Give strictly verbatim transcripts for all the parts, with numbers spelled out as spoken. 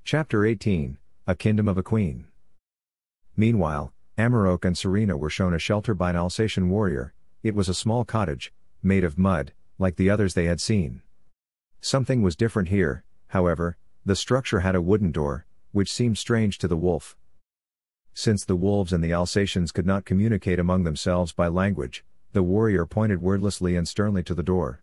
Chapter eighteen, A Kingdom of a Queen. Meanwhile, Amarok and Serena were shown a shelter by an Alsatian warrior. It was a small cottage, made of mud, like the others they had seen. Something was different here, however. The structure had a wooden door, which seemed strange to the wolf. Since the wolves and the Alsatians could not communicate among themselves by language, the warrior pointed wordlessly and sternly to the door.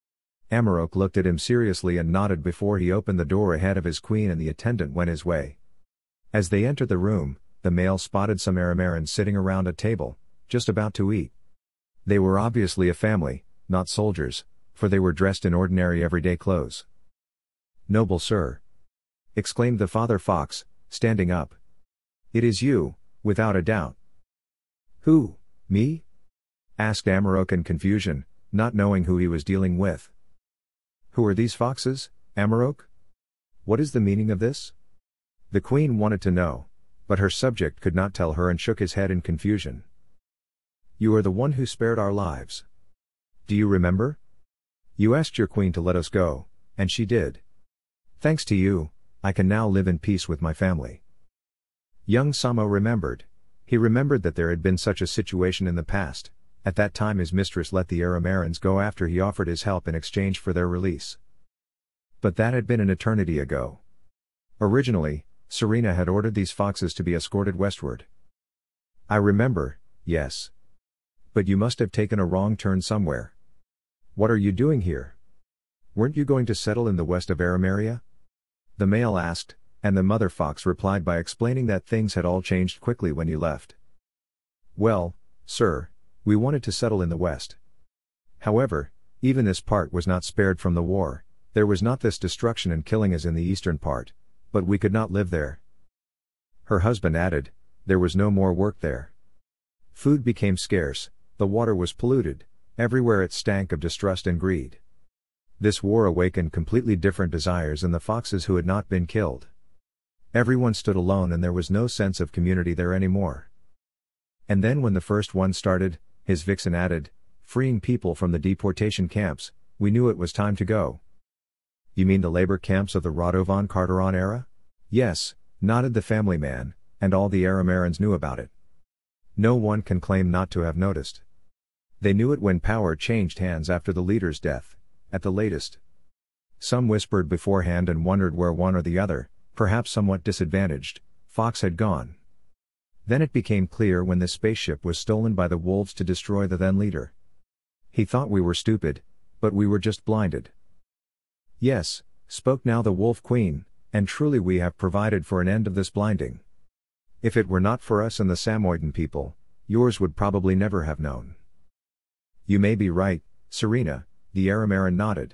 Amarok looked at him seriously and nodded before he opened the door ahead of his queen, and the attendant went his way. As they entered the room, the male spotted some Aramerans sitting around a table, just about to eat. They were obviously a family, not soldiers, for they were dressed in ordinary everyday clothes. "Noble sir!" exclaimed the father fox, standing up. "It is you, without a doubt." "Who, me?" asked Amarok in confusion, not knowing who he was dealing with. "Who are these foxes, Amarok? What is the meaning of this?" The queen wanted to know, but her subject could not tell her and shook his head in confusion. "You are the one who spared our lives. Do you remember? You asked your queen to let us go, and she did. Thanks to you, I can now live in peace with my family." Young Samo remembered. He remembered that there had been such a situation in the past. At that time his mistress let the Aramerans go after he offered his help in exchange for their release. But that had been an eternity ago. Originally, Serena had ordered these foxes to be escorted westward. "I remember, yes. But you must have taken a wrong turn somewhere. What are you doing here? Weren't you going to settle in the west of Arameria?" the male asked, and the mother fox replied by explaining that things had all changed quickly when you left. "Well, sir, we wanted to settle in the west. However, even this part was not spared from the war. There was not this destruction and killing as in the eastern part, but we could not live there." Her husband added, "There was no more work there. Food became scarce, the water was polluted, everywhere it stank of distrust and greed. This war awakened completely different desires in the foxes who had not been killed. Everyone stood alone and there was no sense of community there anymore. And then when the first one started," his vixen added, "freeing people from the deportation camps, we knew it was time to go." "You mean the labor camps of the Radovan Carteron era?" "Yes," nodded the family man, "and all the Aramerans knew about it. No one can claim not to have noticed. They knew it when power changed hands after the leader's death, at the latest. Some whispered beforehand and wondered where one or the other, perhaps somewhat disadvantaged, fox had gone. Then it became clear when this spaceship was stolen by the wolves to destroy the then leader. He thought we were stupid, but we were just blinded." "Yes," spoke now the Wolf Queen, "and truly we have provided for an end of this blinding. If it were not for us and the Samoyeden people, yours would probably never have known." "You may be right, Serena," the Arameran nodded.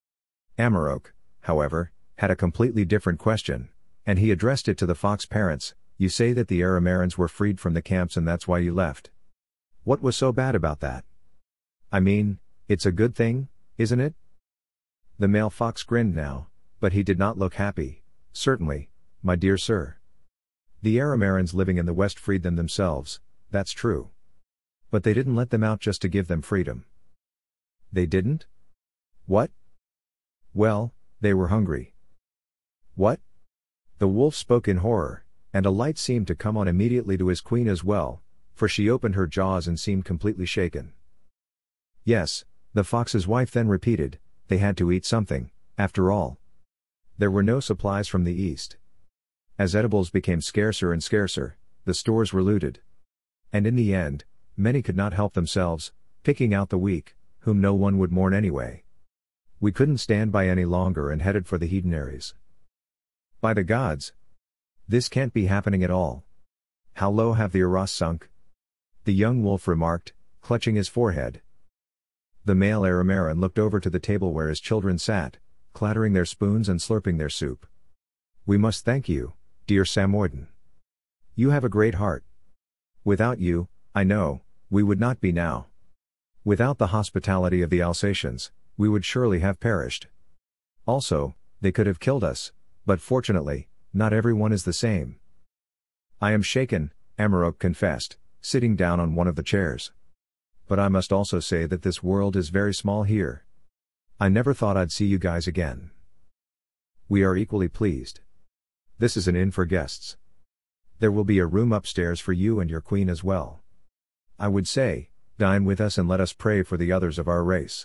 Amarok, however, had a completely different question, and he addressed it to the fox parents. "You say that the Aramerans were freed from the camps and that's why you left. What was so bad about that? I mean, it's a good thing, isn't it?" The male fox grinned now, but he did not look happy. "Certainly, my dear sir. The Aramerans living in the west freed them themselves, that's true. But they didn't let them out just to give them freedom." "They didn't? What?" "Well, they were hungry." "What?" The wolf spoke in horror, and a light seemed to come on immediately to his queen as well, for she opened her jaws and seemed completely shaken. "Yes," the fox's wife then repeated, "they had to eat something, after all. There were no supplies from the east. As edibles became scarcer and scarcer, the stores were looted. And in the end, many could not help themselves, picking out the weak, whom no one would mourn anyway. We couldn't stand by any longer and headed for the Hedonaries. By the gods! This can't be happening at all. How low have the Aras sunk?" the young wolf remarked, clutching his forehead. The male Arameran looked over to the table where his children sat, clattering their spoons and slurping their soup. "We must thank you, dear Samoyeden. You have a great heart. Without you, I know, we would not be now. Without the hospitality of the Alsatians, we would surely have perished. Also, they could have killed us, but fortunately, not everyone is the same." "I am shaken," Amarok confessed, sitting down on one of the chairs. "But I must also say that this world is very small here. I never thought I'd see you guys again." "We are equally pleased." This is an inn for guests. There will be a room upstairs for you and your queen as well. I would say, dine with us and let us pray for the others of our race."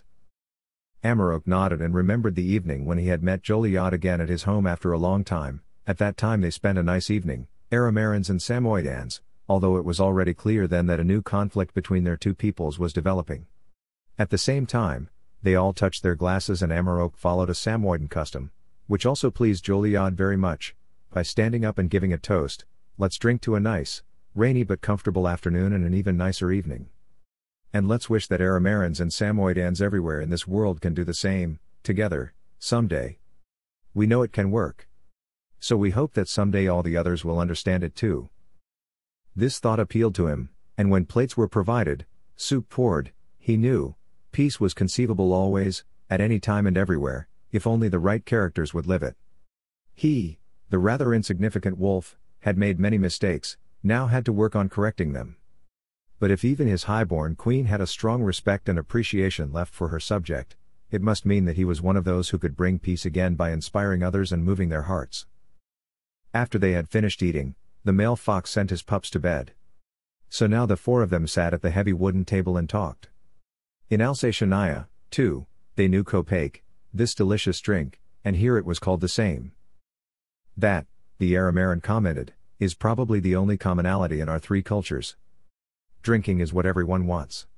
Amarok nodded and remembered the evening when he had met Joliard again at his home after a long time. At that time they spent a nice evening, Aramerans and Samoyedans, although it was already clear then that a new conflict between their two peoples was developing. At the same time, they all touched their glasses and Amarok followed a Samoyeden custom, which also pleased Joliard very much, by standing up and giving a toast, "Let's drink to a nice, rainy but comfortable afternoon and an even nicer evening. And let's wish that Aramerans and Samoyedans everywhere in this world can do the same, together, someday. We know it can work. So we hope that someday all the others will understand it too." This thought appealed to him, and when plates were provided, soup poured, he knew, peace was conceivable always, at any time and everywhere, if only the right characters would live it. He, the rather insignificant wolf, had made many mistakes, now had to work on correcting them. But if even his highborn queen had a strong respect and appreciation left for her subject, it must mean that he was one of those who could bring peace again by inspiring others and moving their hearts. After they had finished eating, the male fox sent his pups to bed. So now the four of them sat at the heavy wooden table and talked. In Alsatiania, too, they knew Kopake, this delicious drink, and here it was called the same. That, the Arameran commented, is probably the only commonality in our three cultures. Drinking is what everyone wants.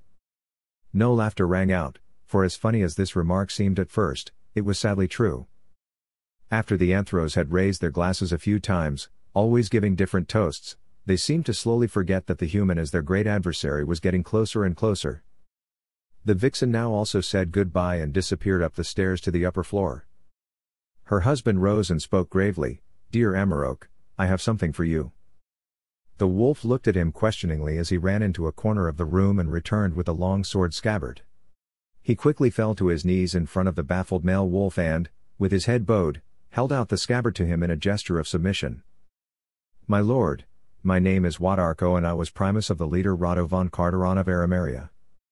No laughter rang out, for as funny as this remark seemed at first, it was sadly true. After the Anthros had raised their glasses a few times, always giving different toasts, they seemed to slowly forget that the human as their great adversary was getting closer and closer. The vixen now also said goodbye and disappeared up the stairs to the upper floor. Her husband rose and spoke gravely, "Dear Amarok, I have something for you." The wolf looked at him questioningly as he ran into a corner of the room and returned with a long sword scabbard. He quickly fell to his knees in front of the baffled male wolf and, with his head bowed, held out the scabbard to him in a gesture of submission. "My lord, my name is Wadarko and I was primus of the leader Rado von Carteron of Arameria."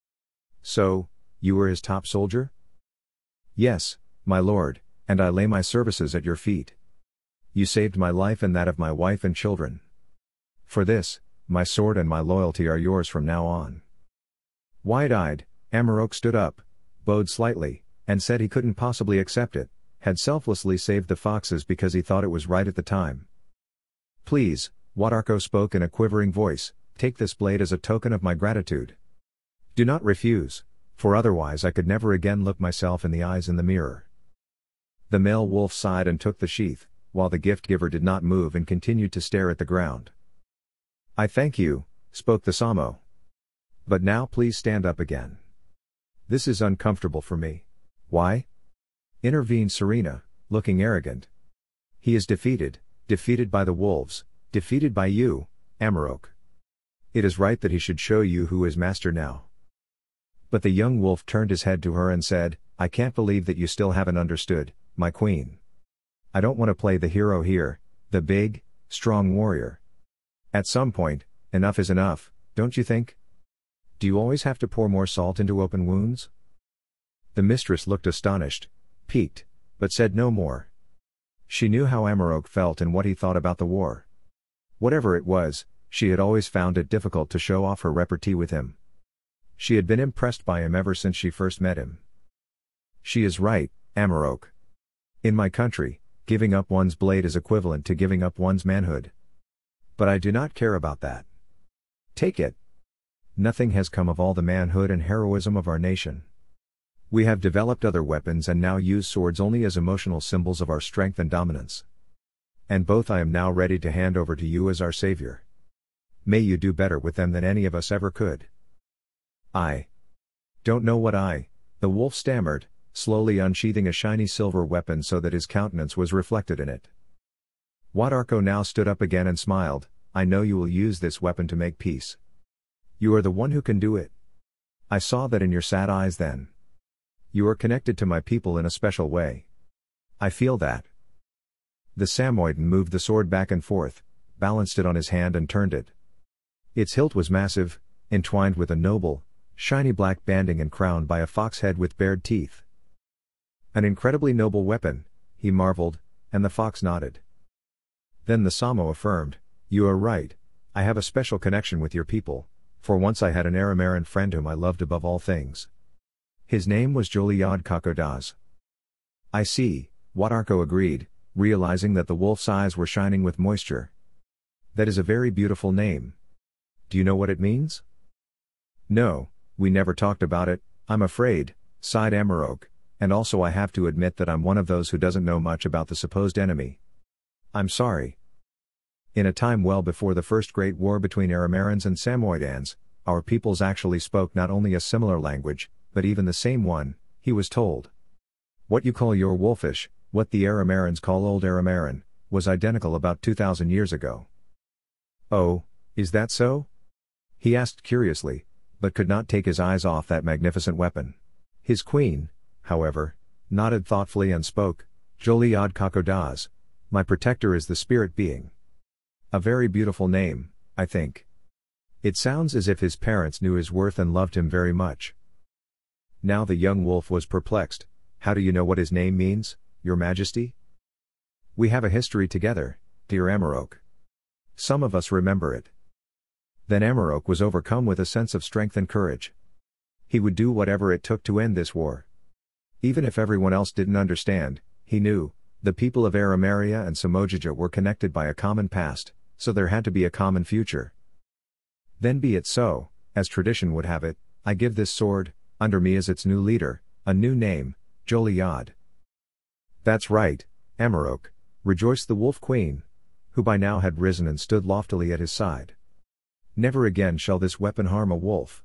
"So, you were his top soldier?" "Yes, my lord, and I lay my services at your feet. You saved my life and that of my wife and children. For this, my sword and my loyalty are yours from now on." Wide-eyed, Amarok stood up, bowed slightly, and said he couldn't possibly accept it, had selflessly saved the foxes because he thought it was right at the time. "Please," Wadarko spoke in a quivering voice, "take this blade as a token of my gratitude. Do not refuse, for otherwise I could never again look myself in the eyes in the mirror." The male wolf sighed and took the sheath, while the gift-giver did not move and continued to stare at the ground. "I thank you," spoke the Samo. "But now please stand up again. This is uncomfortable for me." "Why?" intervened Serena, looking arrogant. "He is defeated, defeated by the wolves, defeated by you, Amarok. It is right that he should show you who is master now." But the young wolf turned his head to her and said, "I can't believe that you still haven't understood, my queen. I don't want to play the hero here, the big, strong warrior. At some point, enough is enough, don't you think? Do you always have to pour more salt into open wounds?" The mistress looked astonished, piqued, but said no more. She knew how Amarok felt and what he thought about the war. Whatever it was, she had always found it difficult to show off her repartee with him. She had been impressed by him ever since she first met him. "She is right, Amarok. In my country, giving up one's blade is equivalent to giving up one's manhood. But I do not care about that. Take it. Nothing has come of all the manhood and heroism of our nation. We have developed other weapons and now use swords only as emotional symbols of our strength and dominance. And both I am now ready to hand over to you as our savior. May you do better with them than any of us ever could." "I don't know what I," the wolf stammered, slowly unsheathing a shiny silver weapon so that his countenance was reflected in it. Wadarko now stood up again and smiled, "I know you will use this weapon to make peace. You are the one who can do it. I saw that in your sad eyes then. You are connected to my people in a special way. I feel that." The Samoyeden moved the sword back and forth, balanced it on his hand and turned it. Its hilt was massive, entwined with a noble, shiny black banding and crowned by a fox head with bared teeth. "An incredibly noble weapon," he marveled, and the fox nodded. Then the Samo affirmed, "You are right. I have a special connection with your people, for once I had an Aramaran friend whom I loved above all things. His name was Joliad Kakodaz." "I see," Wadarko agreed, realizing that the wolf's eyes were shining with moisture. "That is a very beautiful name. Do you know what it means?" "No, we never talked about it, I'm afraid," sighed Amarok, "and also I have to admit that I'm one of those who doesn't know much about the supposed enemy. I'm sorry." In a time well before the first great war between Aramarans and Samoyedans, our peoples actually spoke not only a similar language, but even the same one, he was told. What you call your wolfish, what the Aramarans call Old Aramaran, was identical about two thousand years ago. "Oh, is that so?" he asked curiously, but could not take his eyes off that magnificent weapon. His queen, however, nodded thoughtfully and spoke, "Joliad Kakodaz, my protector is the spirit being. A very beautiful name, I think. It sounds as if his parents knew his worth and loved him very much." Now the young wolf was perplexed. "How do you know what his name means, Your Majesty?" "We have a history together, dear Amarok. Some of us remember it." Then Amarok was overcome with a sense of strength and courage. He would do whatever it took to end this war. Even if everyone else didn't understand, he knew, the people of Aramaria and Samojija were connected by a common past, so there had to be a common future. "Then be it so, as tradition would have it, I give this sword, under me as its new leader, a new name, Joliad." "That's right, Amarok," rejoiced the Wolf Queen, who by now had risen and stood loftily at his side. "Never again shall this weapon harm a wolf."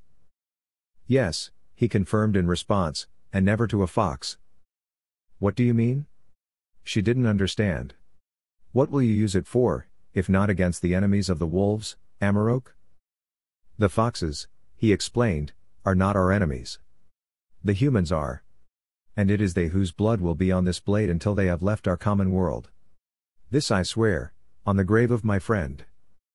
"Yes," he confirmed in response, "and never to a fox." "What do you mean?" She didn't understand. "What will you use it for, if not against the enemies of the wolves, Amarok?" "The foxes," he explained, "are not our enemies. The humans are. And it is they whose blood will be on this blade until they have left our common world. This I swear, on the grave of my friend."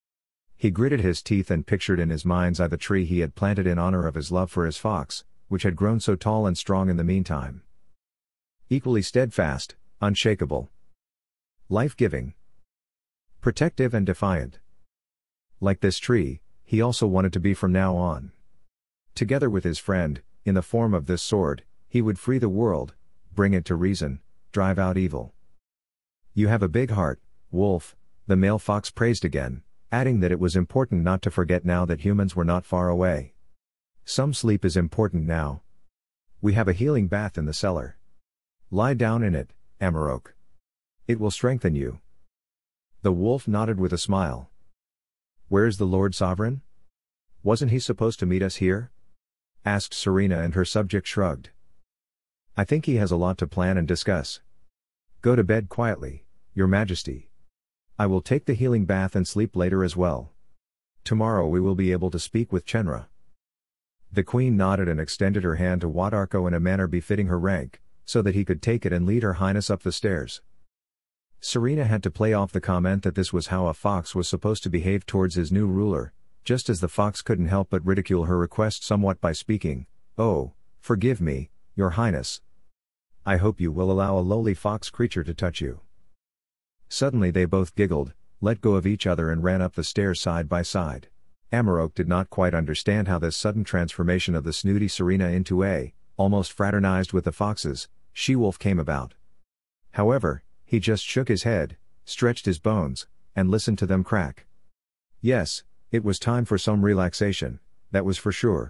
He gritted his teeth and pictured in his mind's eye the tree he had planted in honor of his love for his fox, which had grown so tall and strong in the meantime. Equally steadfast, unshakable, life-giving, protective and defiant. Like this tree, he also wanted to be from now on. Together with his friend, in the form of this sword, he would free the world, bring it to reason, drive out evil. "You have a big heart, Wolf," the male fox praised again, adding that it was important not to forget now that humans were not far away. "Some sleep is important now. We have a healing bath in the cellar. Lie down in it, Amarok. It will strengthen you." The wolf nodded with a smile. "Where's the Lord Sovereign? Wasn't he supposed to meet us here?" asked Serena, and her subject shrugged. "I think he has a lot to plan and discuss. Go to bed quietly, Your Majesty. I will take the healing bath and sleep later as well. Tomorrow we will be able to speak with Chenra." The queen nodded and extended her hand to Wadarko in a manner befitting her rank, so that he could take it and lead Her Highness up the stairs. Serena had to play off the comment that this was how a fox was supposed to behave towards his new ruler, just as the fox couldn't help but ridicule her request somewhat by speaking, "Oh, forgive me, Your Highness. I hope you will allow a lowly fox creature to touch you." Suddenly they both giggled, let go of each other and ran up the stairs side by side. Amarok did not quite understand how this sudden transformation of the snooty Serena into a, almost fraternized with the foxes, she-wolf came about. However, he just shook his head, stretched his bones, and listened to them crack. Yes, it was time for some relaxation, that was for sure.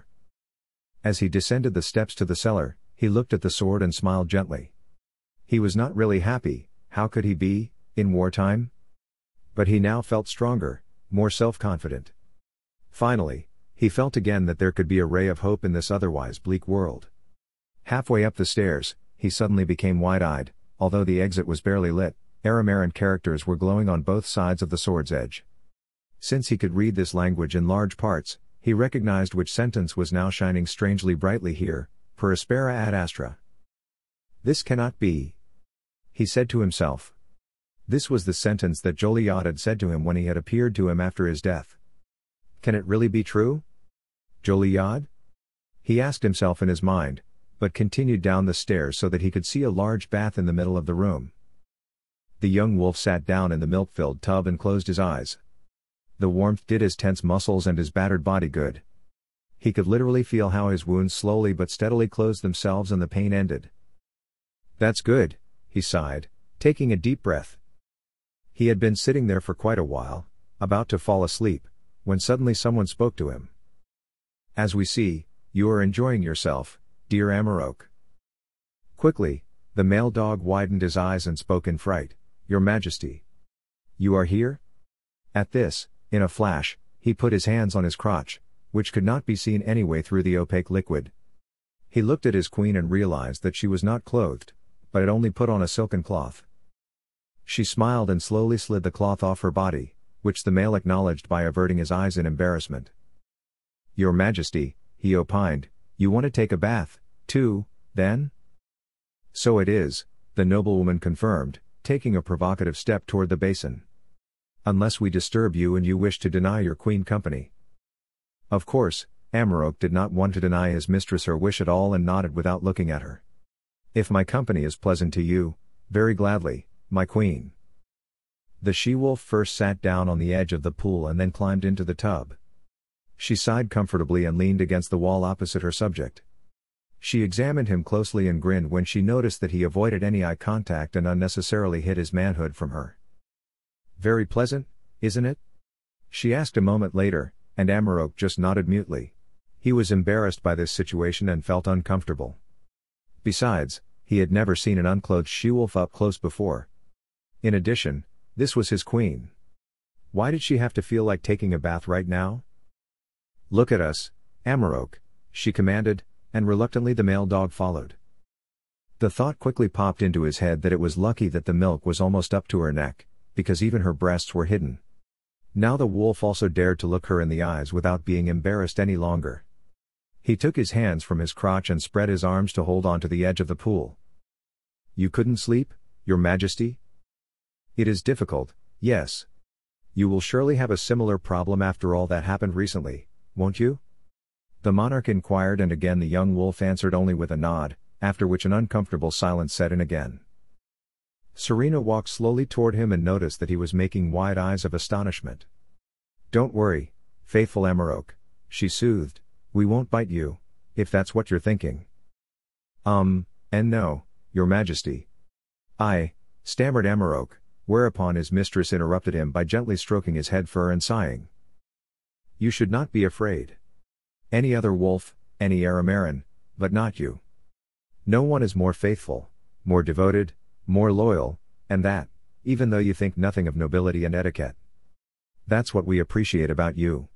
As he descended the steps to the cellar, he looked at the sword and smiled gently. He was not really happy, how could he be, in wartime? But he now felt stronger, more self-confident. Finally, he felt again that there could be a ray of hope in this otherwise bleak world. Halfway up the stairs, he suddenly became wide-eyed. Although the exit was barely lit, Aramaran characters were glowing on both sides of the sword's edge. Since he could read this language in large parts, he recognized which sentence was now shining strangely brightly here, per aspera ad astra. "This cannot be," he said to himself. This was the sentence that Joliad had said to him when he had appeared to him after his death. Can it really be true? Joliad? He asked himself in his mind, but continued down the stairs so that he could see a large bath in the middle of the room. The young wolf sat down in the milk-filled tub and closed his eyes. The warmth did his tense muscles and his battered body good. He could literally feel how his wounds slowly but steadily closed themselves and the pain ended. "That's good," he sighed, taking a deep breath. He had been sitting there for quite a while, about to fall asleep, when suddenly someone spoke to him. "As we see, you are enjoying yourself, dear Amarok." Quickly, the male dog widened his eyes and spoke in fright, "Your Majesty. You are here?" At this, in a flash, he put his hands on his crotch, which could not be seen anyway through the opaque liquid. He looked at his queen and realized that she was not clothed, but had only put on a silken cloth. She smiled and slowly slid the cloth off her body, which the male acknowledged by averting his eyes in embarrassment. "Your Majesty," he opined, "you want to take a bath, too, then?" "So it is," the noblewoman confirmed, taking a provocative step toward the basin. "Unless we disturb you and you wish to deny your queen company." Of course, Amarok did not want to deny his mistress her wish at all and nodded without looking at her. "If my company is pleasant to you, very gladly, my queen." The she-wolf first sat down on the edge of the pool and then climbed into the tub. She sighed comfortably and leaned against the wall opposite her subject. She examined him closely and grinned when she noticed that he avoided any eye contact and unnecessarily hid his manhood from her. "Very pleasant, isn't it?" she asked a moment later, and Amarok just nodded mutely. He was embarrassed by this situation and felt uncomfortable. Besides, he had never seen an unclothed she-wolf up close before. In addition, this was his queen. Why did she have to feel like taking a bath right now? "Look at us, Amarok," she commanded, and reluctantly the male dog followed. The thought quickly popped into his head that it was lucky that the milk was almost up to her neck, because even her breasts were hidden. Now the wolf also dared to look her in the eyes without being embarrassed any longer. He took his hands from his crotch and spread his arms to hold on to the edge of the pool. "You couldn't sleep, Your Majesty?" "It is difficult, yes. You will surely have a similar problem after all that happened recently, won't you?" the monarch inquired, and again the young wolf answered only with a nod, after which an uncomfortable silence set in again. Serena walked slowly toward him and noticed that he was making wide eyes of astonishment. "Don't worry, faithful Amarok," she soothed, "we won't bite you, if that's what you're thinking." Um, and no, Your Majesty." "I," stammered Amarok, whereupon his mistress interrupted him by gently stroking his head fur and sighing. "You should not be afraid. Any other wolf, any Aramaran, but not you. No one is more faithful, more devoted, more loyal, and that, even though you think nothing of nobility and etiquette. That's what we appreciate about you."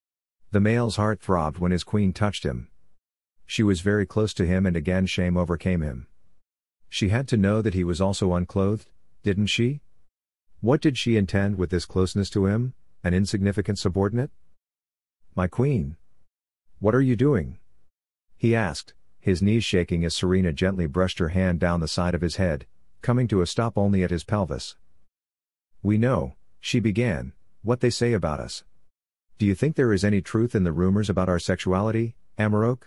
The male's heart throbbed when his queen touched him. She was very close to him and again shame overcame him. She had to know that he was also unclothed, didn't she? What did she intend with this closeness to him, an insignificant subordinate? "My queen. What are you doing?" he asked, his knees shaking as Serena gently brushed her hand down the side of his head, coming to a stop only at his pelvis. "We know," she began, "what they say about us. Do you think there is any truth in the rumors about our sexuality, Amarok?"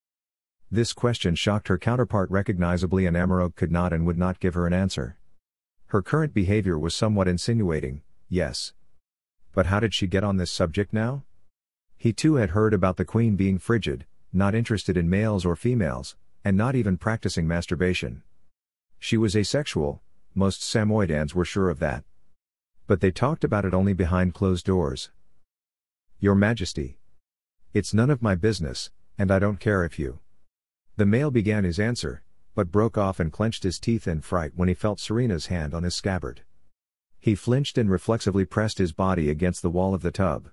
This question shocked her counterpart recognizably, and Amarok could not and would not give her an answer. Her current behavior was somewhat insinuating, yes. But how did she get on this subject now? He too had heard about the queen being frigid, not interested in males or females, and not even practicing masturbation. She was asexual, most Samoyedans were sure of that. But they talked about it only behind closed doors. "Your Majesty. It's none of my business, and I don't care if you..." The male began his answer, but broke off and clenched his teeth in fright when he felt Serena's hand on his scabbard. He flinched and reflexively pressed his body against the wall of the tub.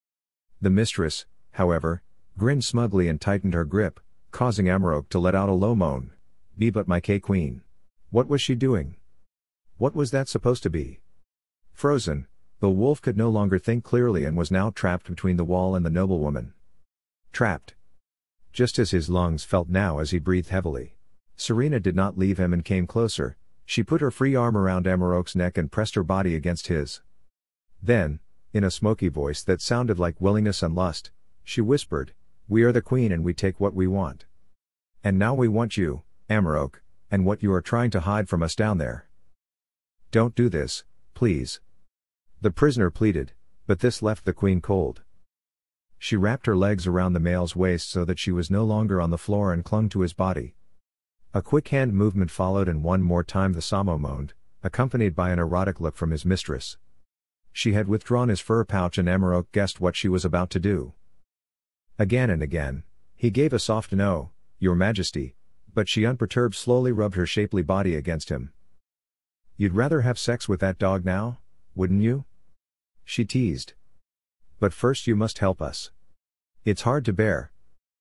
The mistress, however, grinned smugly and tightened her grip, causing Amarok to let out a low moan. "Be but my K-queen." What was she doing? What was that supposed to be? Frozen, the wolf could no longer think clearly and was now trapped between the wall and the noblewoman. Trapped. Just as his lungs felt now as he breathed heavily. Serena did not leave him and came closer. She put her free arm around Amarok's neck and pressed her body against his. Then, in a smoky voice that sounded like willingness and lust, she whispered, "We are the queen and we take what we want. And now we want you, Amarok, and what you are trying to hide from us down there." Don't do this, please. The prisoner pleaded, but this left the queen cold. She wrapped her legs around the male's waist so that she was no longer on the floor and clung to his body. A quick hand movement followed, and one more time the Samo moaned, accompanied by an erotic look from his mistress. She had withdrawn his fur pouch, and Amarok guessed what she was about to do. Again and again, he gave a soft no, Your Majesty, but she unperturbed slowly rubbed her shapely body against him. You'd rather have sex with that dog now, wouldn't you? She teased. But first you must help us. It's hard to bear.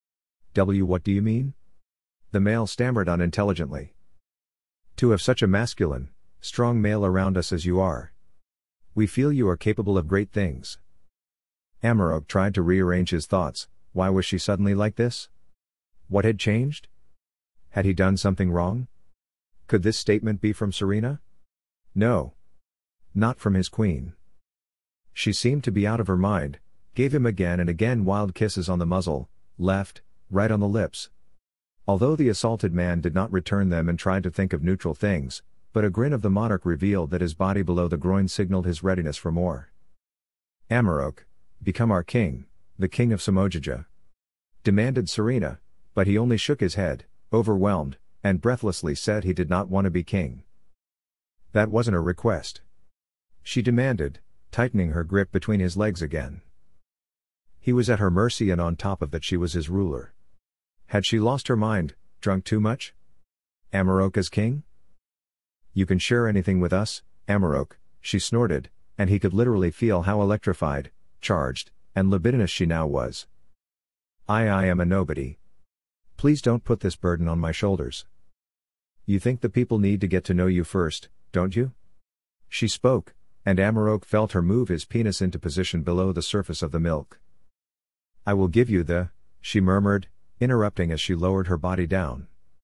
W what do you mean? The male stammered unintelligently. To have such a masculine, strong male around us as you are. We feel you are capable of great things. Amarok tried to rearrange his thoughts. Why was she suddenly like this? What had changed? Had he done something wrong? Could this statement be from Serena? No. Not from his queen. She seemed to be out of her mind, gave him again and again wild kisses on the muzzle, left, right on the lips. Although the assaulted man did not return them and tried to think of neutral things, but a grin of the monarch revealed that his body below the groin signaled his readiness for more. Amarok, become our king, the king of Samojija, demanded Serena, but he only shook his head, overwhelmed, and breathlessly said he did not want to be king. That wasn't a request. She demanded, tightening her grip between his legs again. He was at her mercy, and on top of that she was his ruler. Had she lost her mind, drunk too much? Amarok as king? You can share anything with us, Amarok, she snorted, and he could literally feel how electrified, charged, and libidinous she now was. I I am a nobody. Please don't put this burden on my shoulders. You think the people need to get to know you first, don't you? She spoke, and Amarok felt her move his penis into position below the surface of the milk. I will give you the, she murmured, interrupting as she lowered her body down.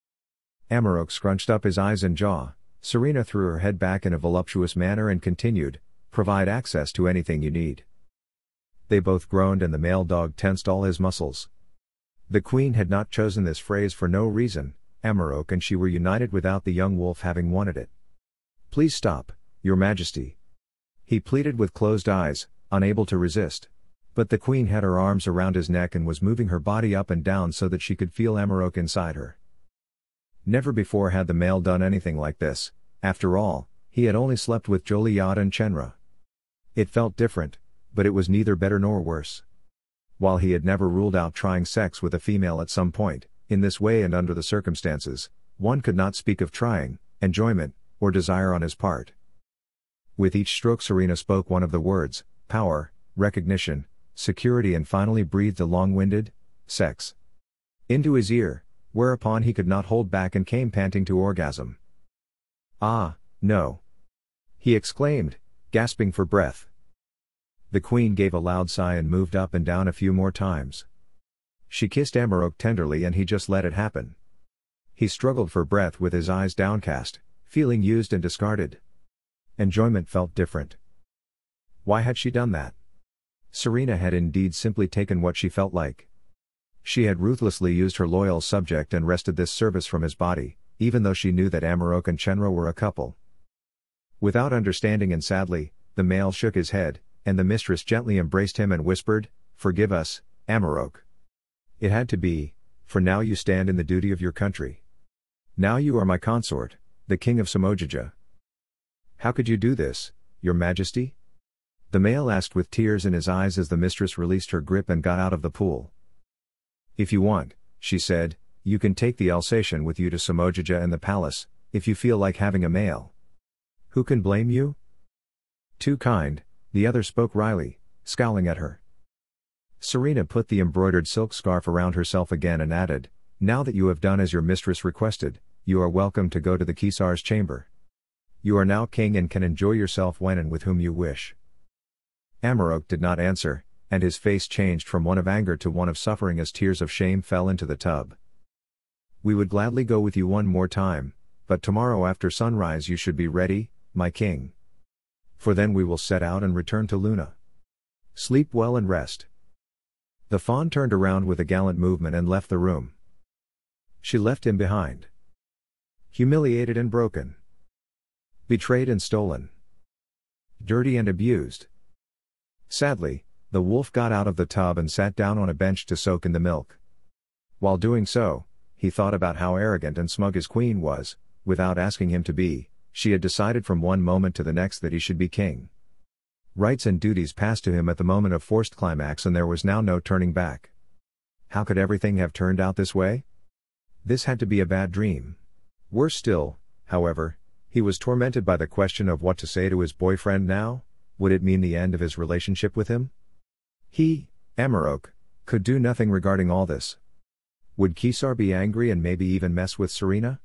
Amarok scrunched up his eyes and jaw. Serena threw her head back in a voluptuous manner and continued, provide access to anything you need. They both groaned, and the male dog tensed all his muscles. The queen had not chosen this phrase for no reason. Amarok and she were united without the young wolf having wanted it. Please stop, Your Majesty. He pleaded with closed eyes, unable to resist. But the queen had her arms around his neck and was moving her body up and down so that she could feel Amarok inside her. Never before had the male done anything like this. After all, he had only slept with Joliot and Chenra. It felt different, but it was neither better nor worse. While he had never ruled out trying sex with a female at some point, in this way and under the circumstances, one could not speak of trying, enjoyment, or desire on his part. With each stroke Serena spoke one of the words, power, recognition, security, and finally breathed a long-winded, sex, into his ear, whereupon he could not hold back and came panting to orgasm. Ah, no! He exclaimed, gasping for breath. The queen gave a loud sigh and moved up and down a few more times. She kissed Amarok tenderly and he just let it happen. He struggled for breath with his eyes downcast, feeling used and discarded. Enjoyment felt different. Why had she done that? Serena had indeed simply taken what she felt like. She had ruthlessly used her loyal subject and wrested this service from his body, even though she knew that Amarok and Chenra were a couple. Without understanding and sadly, the male shook his head, and the mistress gently embraced him and whispered, Forgive us, Amarok. It had to be, for now you stand in the duty of your country. Now you are my consort, the king of Samojija. How could you do this, Your Majesty? The male asked with tears in his eyes as the mistress released her grip and got out of the pool. If you want, she said, you can take the Alsatian with you to Samojija and the palace, if you feel like having a male. Who can blame you? Too kind, the other spoke wryly, scowling at her. Serena put the embroidered silk scarf around herself again and added, Now that you have done as your mistress requested, you are welcome to go to the Kesar's chamber. You are now king and can enjoy yourself when and with whom you wish. Amarok did not answer, and his face changed from one of anger to one of suffering as tears of shame fell into the tub. We would gladly go with you one more time, but tomorrow after sunrise you should be ready, my king. For then we will set out and return to Luna. Sleep well and rest. The fawn turned around with a gallant movement and left the room. She left him behind, humiliated and broken. Betrayed and stolen. Dirty and abused. Sadly, the wolf got out of the tub and sat down on a bench to soak in the milk. While doing so, he thought about how arrogant and smug his queen was. Without asking him to be, she had decided from one moment to the next that he should be king. Rights and duties passed to him at the moment of forced climax, and there was now no turning back. How could everything have turned out this way? This had to be a bad dream. Worse still, however, he was tormented by the question of what to say to his boyfriend now. Would it mean the end of his relationship with him? He, Amarok, could do nothing regarding all this. Would Kesar be angry and maybe even mess with Serena?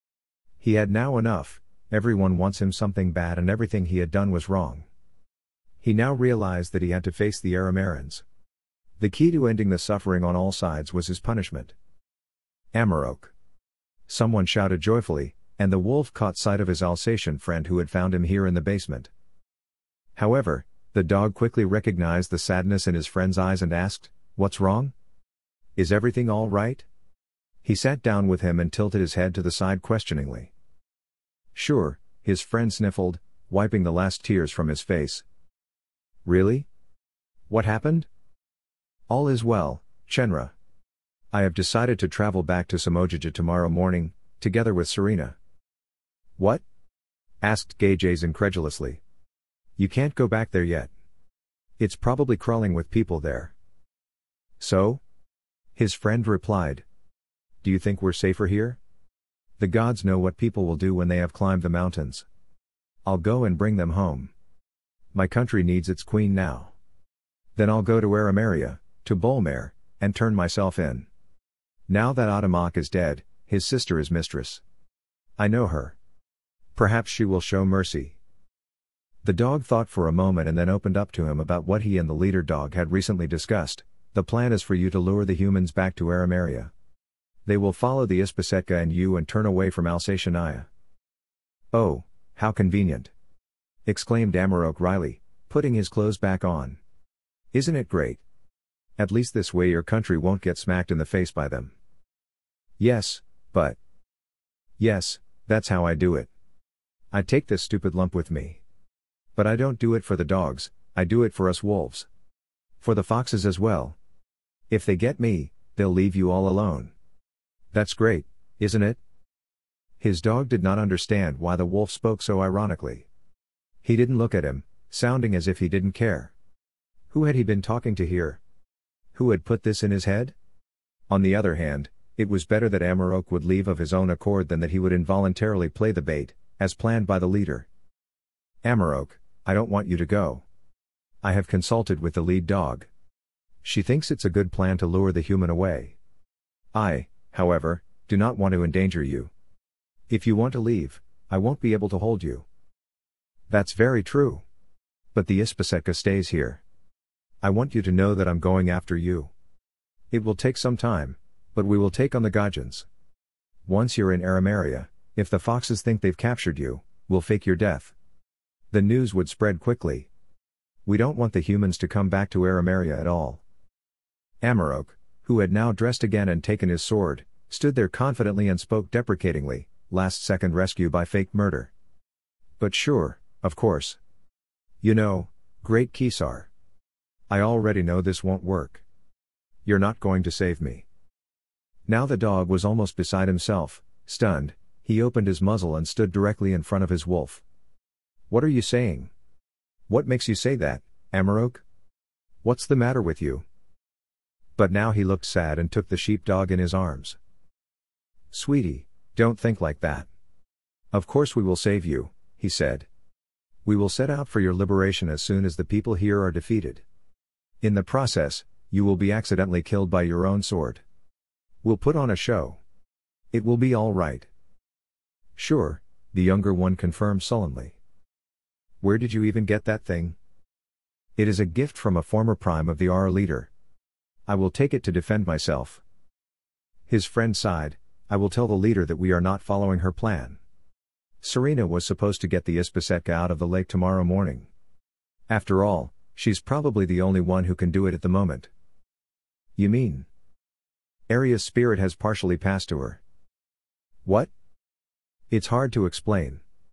He had now enough. Everyone wants him something bad and everything he had done was wrong. He now realized that he had to face the Aramerans. The key to ending the suffering on all sides was his punishment. Amarok. Someone shouted joyfully, and the wolf caught sight of his Alsatian friend who had found him here in the basement. However, the dog quickly recognized the sadness in his friend's eyes and asked, "What's wrong? Is everything all right?" He sat down with him and tilted his head to the side questioningly. "Sure," his friend sniffled, wiping the last tears from his face. "Really? What happened?" "All is well, Chenra. I have decided to travel back to Samojija tomorrow morning, together with Serena." "What?" asked Gages incredulously. "You can't go back there yet. It's probably crawling with people there." "So?" his friend replied. "Do you think we're safer here? The gods know what people will do when they have climbed the mountains. I'll go and bring them home. My country needs its queen now. Then I'll go to Arameria, to Bolmare, and turn myself in. Now that Adamak is dead, his sister is mistress. I know her. Perhaps she will show mercy." The dog thought for a moment and then opened up to him about what he and the leader dog had recently discussed. "The plan is for you to lure the humans back to Arameria. They will follow the Ispasetka and you and turn away from Alsatiania." "Oh, how convenient!" exclaimed Amarok wryly, putting his clothes back on. "Isn't it great? At least this way your country won't get smacked in the face by them." "Yes, but..." "Yes, that's how I do it. I take this stupid lump with me. But I don't do it for the dogs, I do it for us wolves. For the foxes as well. If they get me, they'll leave you all alone. That's great, isn't it?" His dog did not understand why the wolf spoke so ironically. He didn't look at him, sounding as if he didn't care. Who had he been talking to here? Who had put this in his head? On the other hand, it was better that Amarok would leave of his own accord than that he would involuntarily play the bait, as planned by the leader. "Amarok, I don't want you to go. I have consulted with the lead dog. She thinks it's a good plan to lure the human away. I, however, do not want to endanger you. If you want to leave, I won't be able to hold you." "That's very true. But the Ispasetka stays here. I want you to know that I'm going after you. It will take some time, but we will take on the Gajans. Once you're in Arameria, if the foxes think they've captured you, we'll fake your death. The news would spread quickly. We don't want the humans to come back to Arameria at all." Amarok, who had now dressed again and taken his sword, stood there confidently and spoke deprecatingly, "Last second rescue by fake murder. But sure, of course. You know, great Kesar. I already know this won't work. You're not going to save me." Now the dog was almost beside himself, stunned. He opened his muzzle and stood directly in front of his wolf. "What are you saying? What makes you say that, Amarok? What's the matter with you?" But now he looked sad and took the sheepdog in his arms. "Sweetie, don't think like that. Of course we will save you," he said. "We will set out for your liberation as soon as the people here are defeated. In the process, you will be accidentally killed by your own sword. We'll put on a show. It will be all right." "Sure," the younger one confirmed sullenly. "Where did you even get that thing?" "It is a gift from a former prime of the R leader. I will take it to defend myself." His friend sighed. "I will tell the leader that we are not following her plan. Serena was supposed to get the Ispasetka out of the lake tomorrow morning. After all, she's probably the only one who can do it at the moment." "You mean? Aria's spirit has partially passed to her." "What?" "It's hard to explain.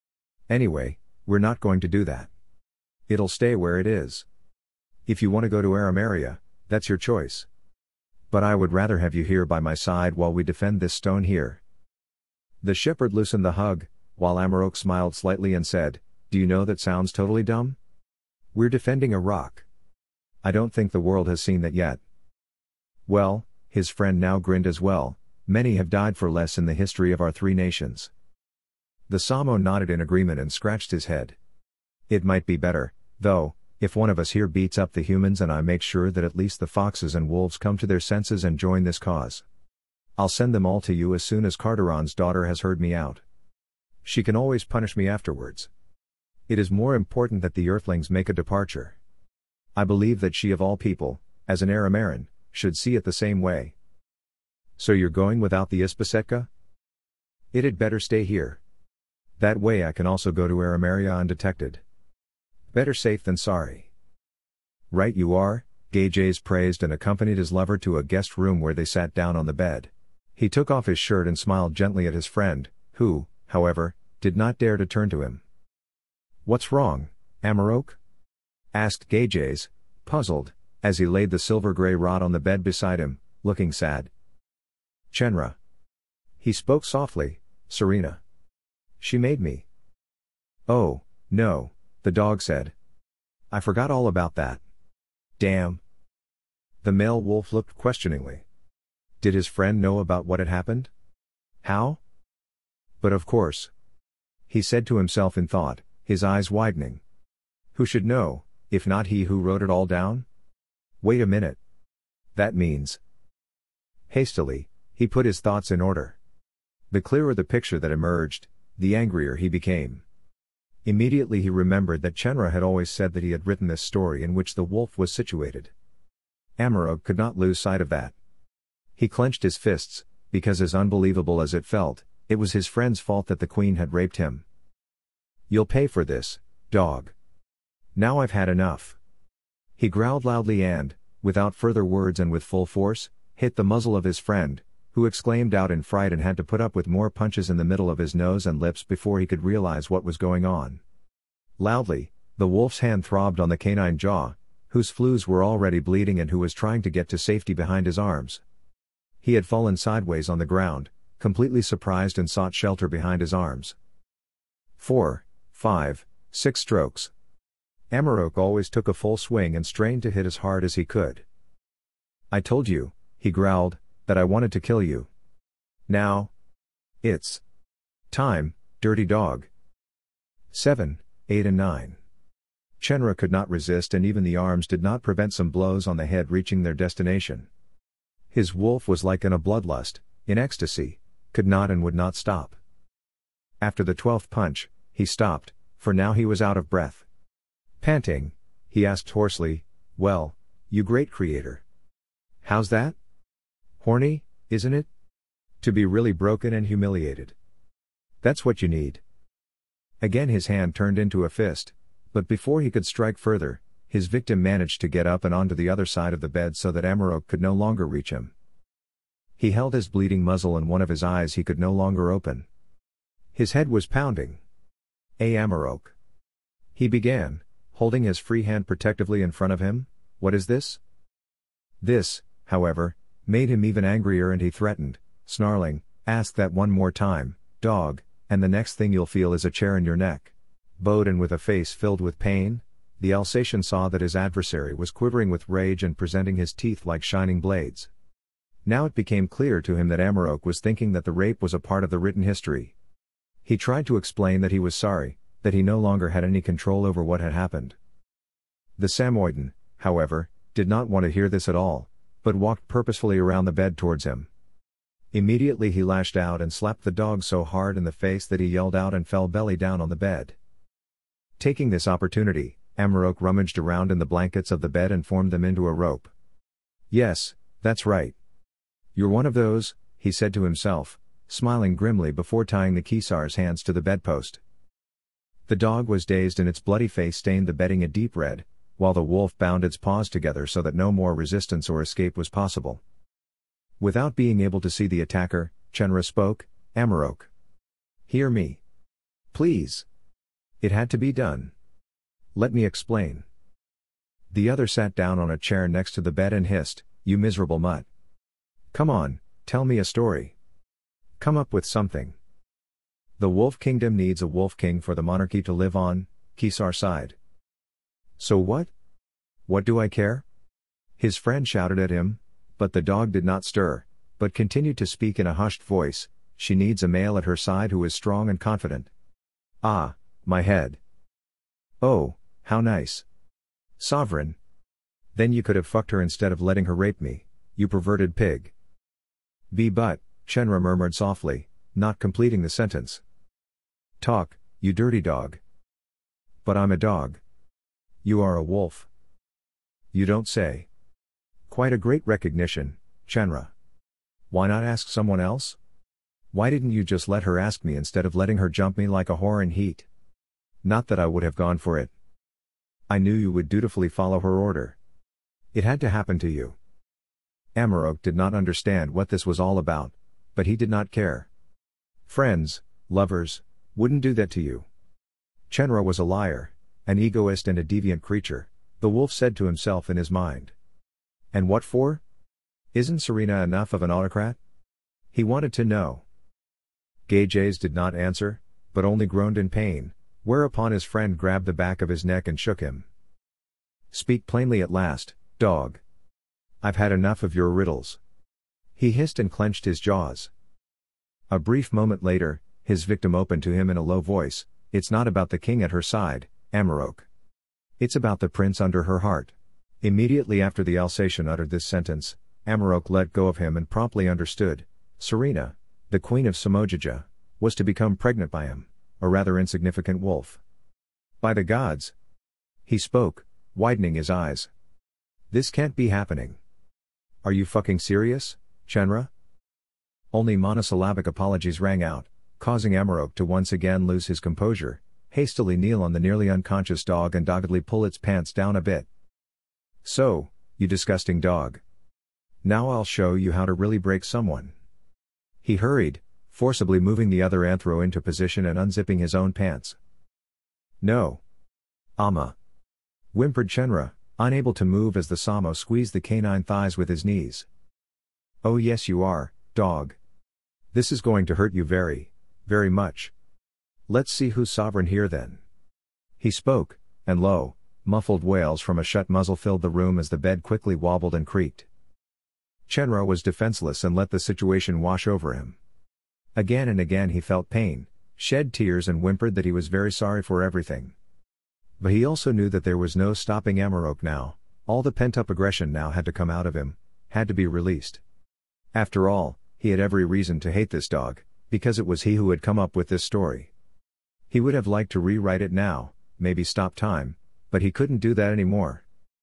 Anyway, we're not going to do that. It'll stay where it is. If you want to go to Arimaria, that's your choice. But I would rather have you here by my side while we defend this stone here." The shepherd loosened the hug, while Amarok smiled slightly and said, "Do you know that sounds totally dumb? We're defending a rock. I don't think the world has seen that yet." "Well," his friend now grinned as well, "many have died for less in the history of our three nations." The Samo nodded in agreement and scratched his head. "It might be better, though, if one of us here beats up the humans and I make sure that at least the foxes and wolves come to their senses and join this cause. I'll send them all to you as soon as Carteron's daughter has heard me out. She can always punish me afterwards. It is more important that the Earthlings make a departure. I believe that she of all people, as an Arimaran, should see it the same way." "So you're going without the Ispasetka?" "It had better stay here. That way I can also go to Arimaria undetected. Better safe than sorry." "Right you are," Gayjays praised and accompanied his lover to a guest room where they sat down on the bed. He took off his shirt and smiled gently at his friend, who, however, did not dare to turn to him. "What's wrong, Amarok?" asked Gayjays, puzzled, as he laid the silver-gray rod on the bed beside him, looking sad. "Chenra." He spoke softly, "Serena. She made me." "Oh, no," the dog said. "I forgot all about that. Damn." The male wolf looked questioningly. Did his friend know about what had happened? How? But of course. He said to himself in thought, his eyes widening. Who should know, if not he who wrote it all down? Wait a minute. That means. Hastily, he put his thoughts in order. The clearer the picture that emerged, the angrier he became. Immediately he remembered that Chenra had always said that he had written this story in which the wolf was situated. Amarok could not lose sight of that. He clenched his fists, because as unbelievable as it felt, it was his friend's fault that the queen had raped him. "You'll pay for this, dog. Now I've had enough." He growled loudly and, without further words and with full force, hit the muzzle of his friend, who exclaimed out in fright and had to put up with more punches in the middle of his nose and lips before he could realize what was going on. Loudly, the wolf's hand throbbed on the canine jaw, whose flews were already bleeding and who was trying to get to safety behind his arms. He had fallen sideways on the ground, completely surprised and sought shelter behind his arms. Four, five, six strokes. Amarok always took a full swing and strained to hit as hard as he could. "I told you," he growled, "that I wanted to kill you. Now. It's time, dirty dog." Seven, eight and nine. Chenra could not resist and even the arms did not prevent some blows on the head reaching their destination. His wolf was like in a bloodlust, in ecstasy, could not and would not stop. After the twelfth punch, he stopped, for now he was out of breath. Panting, he asked hoarsely, "Well, you great creator. How's that? Horny, isn't it? To be really broken and humiliated. That's what you need." Again his hand turned into a fist, but before he could strike further, his victim managed to get up and onto the other side of the bed so that Amarok could no longer reach him. He held his bleeding muzzle and one of his eyes he could no longer open. His head was pounding. "Hey Amarok," he began, holding his free hand protectively in front of him, "what is this?" This, however, made him even angrier and he threatened, snarling, "Ask that one more time, dog, and the next thing you'll feel is a chair in your neck." Bowed and with a face filled with pain, the Alsatian saw that his adversary was quivering with rage and presenting his teeth like shining blades. Now it became clear to him that Amarok was thinking that the rape was a part of the written history. He tried to explain that he was sorry, that he no longer had any control over what had happened. The Samoyeden, however, did not want to hear this at all, but walked purposefully around the bed towards him. Immediately he lashed out and slapped the dog so hard in the face that he yelled out and fell belly down on the bed. Taking this opportunity, Amarok rummaged around in the blankets of the bed and formed them into a rope. "Yes, that's right. You're one of those," he said to himself, smiling grimly before tying the Kesar's hands to the bedpost. The dog was dazed and its bloody face stained the bedding a deep red, while the wolf bound its paws together so that no more resistance or escape was possible. Without being able to see the attacker, Chenra spoke, "Amarok. Hear me. Please. It had to be done. Let me explain. The other sat down on a chair next to the bed and hissed, "You miserable mutt. Come on, tell me a story. Come up with something." "The Wolf Kingdom needs a Wolf King for the monarchy to live on," Kesar sighed. "So what? What do I care?" His friend shouted at him, but the dog did not stir, but continued to speak in a hushed voice. "She needs a male at her side who is strong and confident." "Ah, my head. Oh, how nice. Sovereign. Then you could have fucked her instead of letting her rape me, you perverted pig." "Be but," Shenra murmured softly, not completing the sentence. "Talk, you dirty dog." "But I'm a dog." "You are a wolf." "You don't say." "Quite a great recognition, Shenra. Why not ask someone else? Why didn't you just let her ask me instead of letting her jump me like a whore in heat? Not that I would have gone for it. I knew you would dutifully follow her order. It had to happen to you." Amarok did not understand what this was all about, but he did not care. Friends, lovers, wouldn't do that to you. Shenra was a liar, an egoist and a deviant creature, the wolf said to himself in his mind. And what for? Isn't Serena enough of an autocrat? He wanted to know. Gayjays did not answer, but only groaned in pain, whereupon his friend grabbed the back of his neck and shook him. "Speak plainly at last, dog. I've had enough of your riddles." He hissed and clenched his jaws. A brief moment later, his victim opened to him in a low voice, "It's not about the king at her side, Amarok. It's about the prince under her heart." Immediately after the Alsatian uttered this sentence, Amarok let go of him and promptly understood. Serena, the queen of Samojija, was to become pregnant by him, a rather insignificant wolf. "By the gods!" He spoke, widening his eyes. "This can't be happening. Are you fucking serious, Shenra?" Only monosyllabic apologies rang out, causing Amarok to once again lose his composure, hastily kneel on the nearly unconscious dog and doggedly pull its pants down a bit. "So, you disgusting dog. Now I'll show you how to really break someone." He hurried, forcibly moving the other anthro into position and unzipping his own pants. "No. Ama," whimpered Shenra, unable to move as the Samo squeezed the canine thighs with his knees. "Oh yes you are, dog. This is going to hurt you very, very much. Let's see who's sovereign here then." He spoke, and lo, muffled wails from a shut muzzle filled the room as the bed quickly wobbled and creaked. Shenra was defenseless and let the situation wash over him. Again and again he felt pain, shed tears and whimpered that he was very sorry for everything. But he also knew that there was no stopping Amarok now, all the pent-up aggression now had to come out of him, had to be released. After all, he had every reason to hate this dog, because it was he who had come up with this story. He would have liked to rewrite it now, maybe stop time, but he couldn't do that anymore.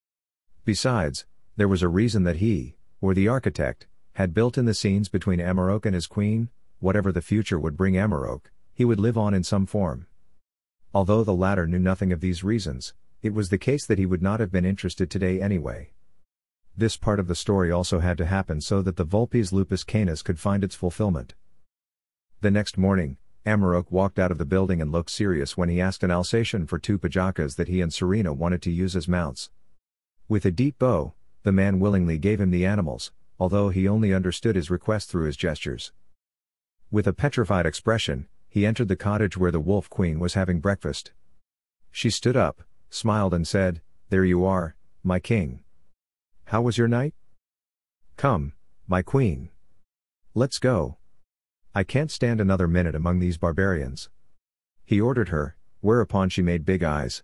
Besides, there was a reason that he, or the architect, had built in the scenes between Amarok and his queen. Whatever the future would bring Amarok, he would live on in some form. Although the latter knew nothing of these reasons, it was the case that he would not have been interested today anyway. This part of the story also had to happen so that the Vulpes Lupus Canis could find its fulfillment. The next morning, Amarok walked out of the building and looked serious when he asked an Alsatian for two pajakas that he and Serena wanted to use as mounts. With a deep bow, the man willingly gave him the animals, although he only understood his request through his gestures. With a petrified expression, he entered the cottage where the Wolf Queen was having breakfast. She stood up, smiled and said, "There you are, my king. How was your night? Come, my queen. Let's go. I can't stand another minute among these barbarians." He ordered her, whereupon she made big eyes.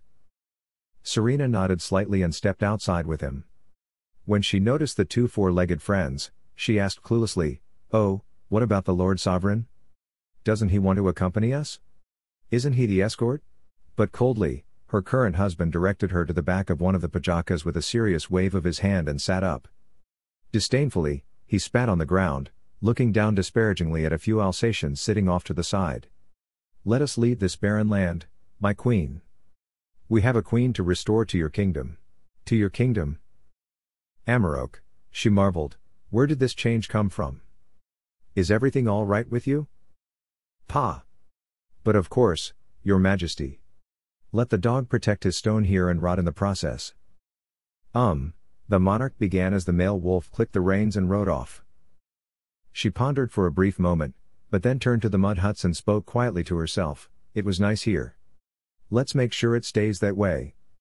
Serena nodded slightly and stepped outside with him. When she noticed the two four-legged friends, she asked cluelessly, "Oh, what about the Lord Sovereign? Doesn't he want to accompany us? Isn't he the escort?" But coldly, her current husband directed her to the back of one of the pajakas with a serious wave of his hand and sat up. Disdainfully, he spat on the ground, looking down disparagingly at a few Alsatians sitting off to the side. "Let us leave this barren land, my queen. We have a queen to restore to your kingdom. To your kingdom." "Amarok," she marveled, "where did this change come from? Is everything all right with you?" "Pa. But of course, your majesty. Let the dog protect his stone here and rot in the process. Um, the monarch began as the male wolf clicked the reins and rode off. She pondered for a brief moment, but then turned to the mud huts and spoke quietly to herself. It was nice here. Let's make sure it stays that way,